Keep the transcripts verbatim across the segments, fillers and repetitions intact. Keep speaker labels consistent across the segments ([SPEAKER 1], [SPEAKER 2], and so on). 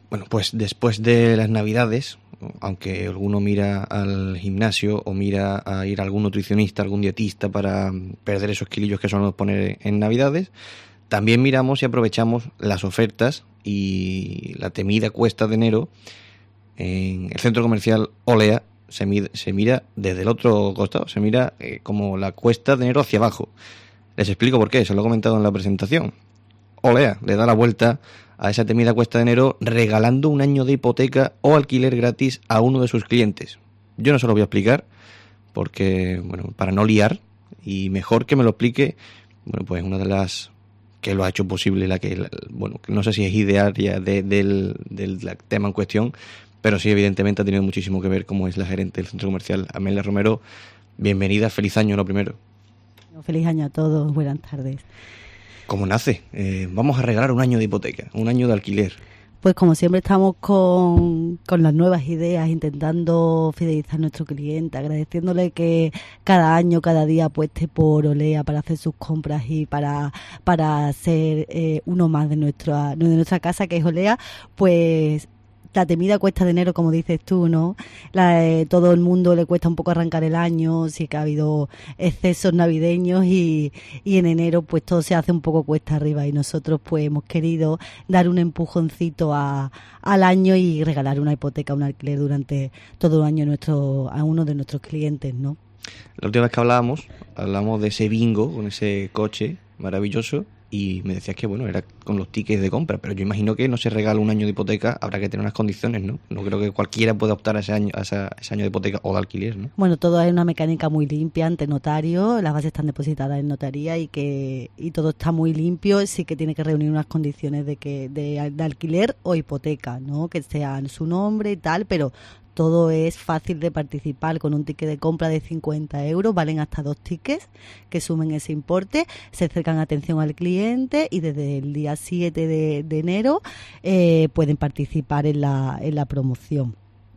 [SPEAKER 1] Bueno, pues después de las Navidades, aunque alguno mira al gimnasio o mira a ir a algún nutricionista, algún dietista para perder esos kilillos que solemos poner en Navidades, también miramos y aprovechamos las ofertas y la temida cuesta de enero. En el centro comercial Olea se, mide, se mira desde el otro costado, se mira eh, como la cuesta de enero hacia abajo. Les explico por qué, se lo he comentado en la presentación. Olea le da la vuelta a esa temida cuesta de enero regalando un año de hipoteca o alquiler gratis a uno de sus clientes. Yo no se lo voy a explicar porque, bueno, para no liar, y mejor que me lo explique, bueno, pues una de las que lo ha hecho posible, la que, la, bueno, no sé si es idearia de, del, del tema en cuestión, pero sí, evidentemente ha tenido muchísimo que ver, como es la gerente del centro comercial, Amelia Romero. Bienvenida, feliz año lo primero.
[SPEAKER 2] Feliz año a todos, buenas tardes.
[SPEAKER 1] ¿Cómo nace? Eh, vamos a regalar un año de hipoteca, un año de alquiler.
[SPEAKER 2] Pues como siempre estamos con, con las nuevas ideas, intentando fidelizar a nuestro cliente, agradeciéndole que cada año, cada día apueste por Olea para hacer sus compras y para, para ser eh, uno más de nuestra, de nuestra casa, que es Olea. Pues la temida cuesta de enero, como dices tú, ¿no? La, eh, todo el mundo le cuesta un poco arrancar el año, sí que ha habido excesos navideños y, y en enero pues todo se hace un poco cuesta arriba, y nosotros pues hemos querido dar un empujoncito a, al año y regalar una hipoteca, un alquiler durante todo el año a, nuestro, a uno de nuestros clientes, ¿no?
[SPEAKER 1] La última vez que hablábamos, hablamos de ese bingo con ese coche maravilloso. Y me decías que, bueno, era con los tickets de compra, pero yo imagino que no se regala un año de hipoteca, habrá que tener unas condiciones, ¿no? No creo que cualquiera pueda optar a ese año, a esa, ese año de hipoteca o de alquiler, ¿no?
[SPEAKER 2] Bueno, todo es una mecánica muy limpia ante notario, las bases están depositadas en notaría y que y todo está muy limpio. Sí que tiene que reunir unas condiciones de que de, de alquiler o hipoteca, ¿no? Que sean su nombre y tal, pero todo es fácil de participar con un ticket de compra de cincuenta euros, valen hasta dos tickets que sumen ese importe, se acercan atención al cliente y desde el día siete de, de enero eh, pueden participar en la, en la promoción.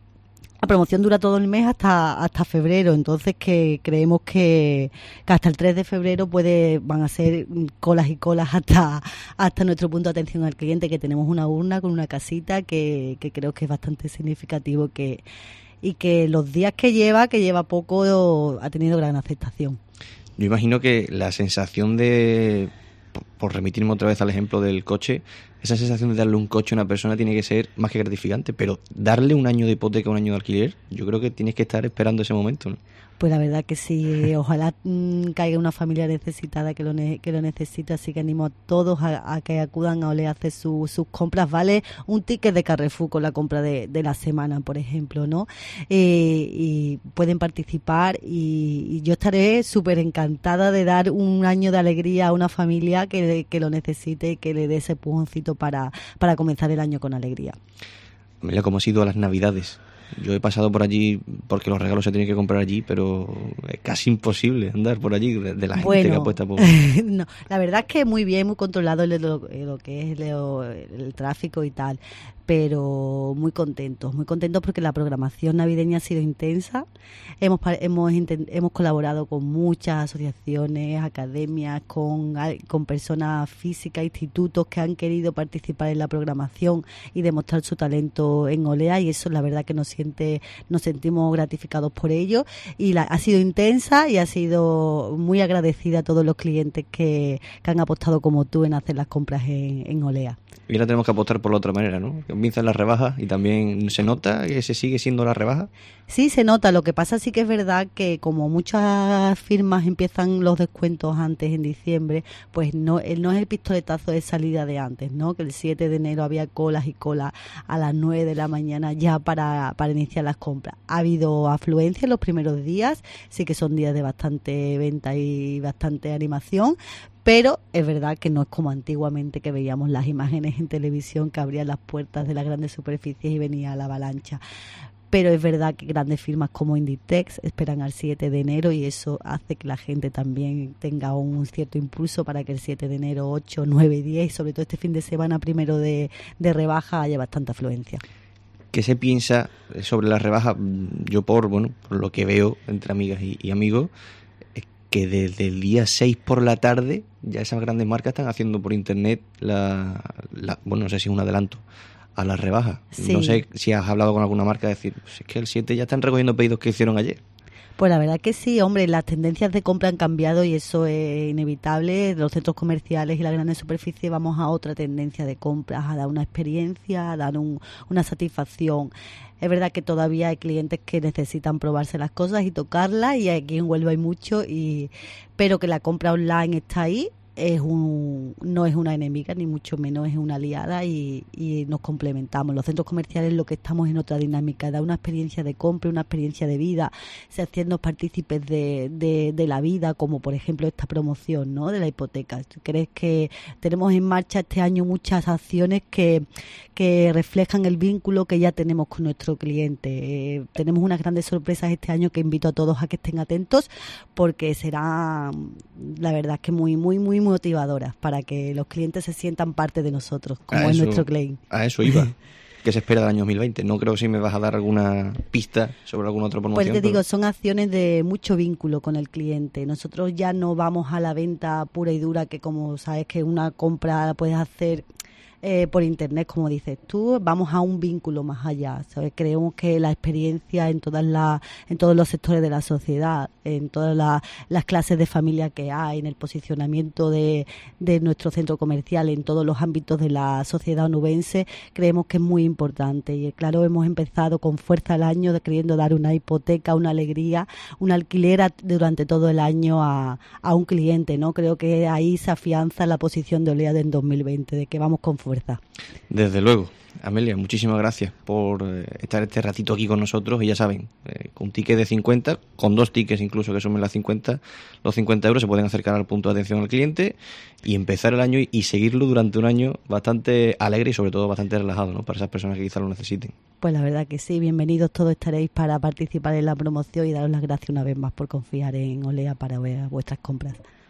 [SPEAKER 2] La promoción dura todo el mes hasta hasta febrero, entonces que creemos que, que hasta el tres de febrero puede van a ser colas y colas hasta hasta nuestro punto de atención al cliente, que tenemos una urna con una casita que, que creo que es bastante significativo, que y que los días que lleva, que lleva poco, ha tenido gran aceptación.
[SPEAKER 1] Yo imagino que la sensación de, por remitirme otra vez al ejemplo del coche, esa sensación de darle un coche a una persona tiene que ser más que gratificante, pero darle un año de hipoteca, un año de alquiler, yo creo que tienes que estar esperando ese momento, ¿no?
[SPEAKER 2] Pues la verdad que sí, ojalá mmm, caiga una familia necesitada que lo ne- que lo necesita, así que animo a todos a, a que acudan a Olea a hacer su, sus compras. Vale un ticket de Carrefour con la compra de, de la semana, por ejemplo, ¿no? Eh, y pueden participar y, y yo estaré súper encantada de dar un año de alegría a una familia que, que lo necesite y que le dé ese pujoncito para, para comenzar el año con alegría.
[SPEAKER 1] Mira cómo ha sido las Navidades. Yo he pasado por allí porque los regalos se tienen que comprar allí, pero es casi imposible andar por allí de, de la gente
[SPEAKER 2] bueno,
[SPEAKER 1] que apuesta por...
[SPEAKER 2] no, la verdad es que muy bien, muy controlado lo, lo, lo que es lo, el tráfico y tal, pero muy contentos, muy contentos porque la programación navideña ha sido intensa. Hemos hemos hemos colaborado con muchas asociaciones, academias, con, con personas físicas, institutos que han querido participar en la programación y demostrar su talento en Olea, y eso la verdad que nos siente, nos sentimos gratificados por ello, y la, ha sido intensa y ha sido muy agradecida a todos los clientes que, que han apostado como tú en hacer las compras en, en Olea.
[SPEAKER 1] Y ahora tenemos que apostar por la otra manera, ¿no? Comienzan las rebajas y también se nota que se sigue siendo la rebaja.
[SPEAKER 2] Sí, se nota. Lo que pasa sí que es verdad que como muchas firmas empiezan los descuentos antes, en diciembre, pues no, no es el pistoletazo de salida de antes, ¿no? Que el siete de enero había colas y colas a las nueve de la mañana ya para, para iniciar las compras. Ha habido afluencia en los primeros días, sí que son días de bastante venta y bastante animación, pero es verdad que no es como antiguamente, que veíamos las imágenes en televisión que abrían las puertas de las grandes superficies y venía la avalancha. Pero es verdad que grandes firmas como Inditex esperan al siete de enero y eso hace que la gente también tenga un cierto impulso para que el siete de enero, ocho, nueve, diez, y sobre todo este fin de semana primero de, de rebaja, haya bastante afluencia.
[SPEAKER 1] ¿Qué se piensa sobre las rebajas? Yo por, bueno, por lo que veo entre amigas y, y amigos, es que desde el día seis por la tarde ya esas grandes marcas están haciendo por internet la, la bueno, no sé si es un adelanto a las rebajas.
[SPEAKER 2] Sí.
[SPEAKER 1] No sé si has hablado con alguna marca, decir, pues es que el siete ya están recogiendo pedidos que hicieron ayer.
[SPEAKER 2] Pues la verdad que sí, hombre, las tendencias de compra han cambiado y eso es inevitable. Los centros comerciales y las grandes superficies vamos a otra tendencia de compras, a dar una experiencia, a dar un, una satisfacción. Es verdad que todavía hay clientes que necesitan probarse las cosas y tocarlas, y aquí en Huelva hay mucho, y pero que la compra online está ahí. Es un, no es una enemiga, ni mucho menos es una aliada, y, y nos complementamos. Los centros comerciales lo que estamos en otra dinámica, da una experiencia de compra, una experiencia de vida, se haciendo partícipes de, de, de la vida, como por ejemplo esta promoción, ¿no?, de la hipoteca. ¿Crees que tenemos en marcha este año muchas acciones que, que reflejan el vínculo que ya tenemos con nuestro cliente? Eh, tenemos unas grandes sorpresas este año que invito a todos a que estén atentos, porque será, la verdad, que muy, muy, muy motivadoras para que los clientes se sientan parte de nosotros, como es nuestro claim.
[SPEAKER 1] A eso iba. ¿Qué se espera del año dos mil veinte? No creo si me vas a dar alguna pista sobre alguna otra promoción.
[SPEAKER 2] Pues te
[SPEAKER 1] pero...
[SPEAKER 2] digo, son acciones de mucho vínculo con el cliente. Nosotros ya no vamos a la venta pura y dura, que como sabes que una compra la puedes hacer Eh, por internet, como dices tú. Vamos a un vínculo más allá, ¿sabes? Creemos que la experiencia en todas las, en todos los sectores de la sociedad, en todas la, las clases de familia que hay, en el posicionamiento de, de nuestro centro comercial, en todos los ámbitos de la sociedad onubense, creemos que es muy importante. Y claro, hemos empezado con fuerza el año de queriendo dar una hipoteca, una alegría, una alquiler a, durante todo el año a, a un cliente, ¿no? Creo que ahí se afianza la posición de Oleada en dos mil veinte, de que vamos con fuerza.
[SPEAKER 1] Desde luego. Amelia, muchísimas gracias por eh, estar este ratito aquí con nosotros, y ya saben, eh, con un ticket de cincuenta, con dos tickets incluso que sumen las cincuenta, los cincuenta euros se pueden acercar al punto de atención al cliente y empezar el año y, y seguirlo durante un año bastante alegre y sobre todo bastante relajado, ¿no?, para esas personas que quizás lo necesiten.
[SPEAKER 2] Pues la verdad que sí, bienvenidos todos estaréis para participar en la promoción, y daros las gracias una vez más por confiar en Olea para vuestras compras.